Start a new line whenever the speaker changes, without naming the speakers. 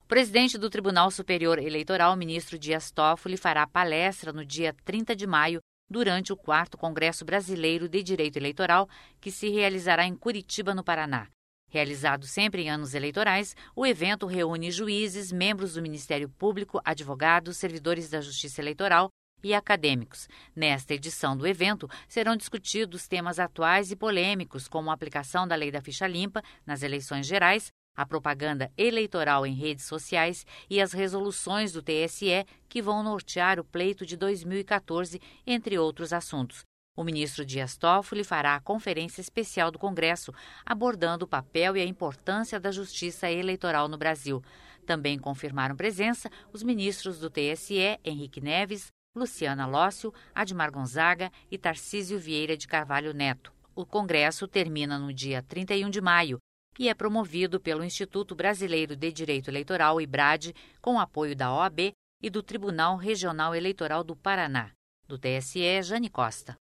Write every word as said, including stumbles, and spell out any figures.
presidente do Tribunal Superior Eleitoral, ministro Dias Toffoli, fará palestra no dia trinta de maio durante o quarto Congresso Brasileiro de Direito Eleitoral, que se realizará em Curitiba, no Paraná. Realizado sempre em anos eleitorais, o evento reúne juízes, membros do Ministério Público, advogados, servidores da Justiça Eleitoral e acadêmicos. Nesta edição do evento, serão discutidos temas atuais e polêmicos, como a aplicação da Lei da Ficha Limpa nas eleições gerais, a propaganda eleitoral em redes sociais e as resoluções do T S E que vão nortear o pleito de dois mil e quatorze, entre outros assuntos. O ministro Dias Toffoli fará a conferência especial do Congresso, abordando o papel e a importância da justiça eleitoral no Brasil. Também confirmaram presença os ministros do T S E, Henrique Neves, Luciana Lócio, Admar Gonzaga e Tarcísio Vieira de Carvalho Neto. O Congresso termina no dia trinta e um de maio e é promovido pelo Instituto Brasileiro de Direito Eleitoral, IBRAD, com apoio da O A B e do Tribunal Regional Eleitoral do Paraná. Do T S E, Jane Costa.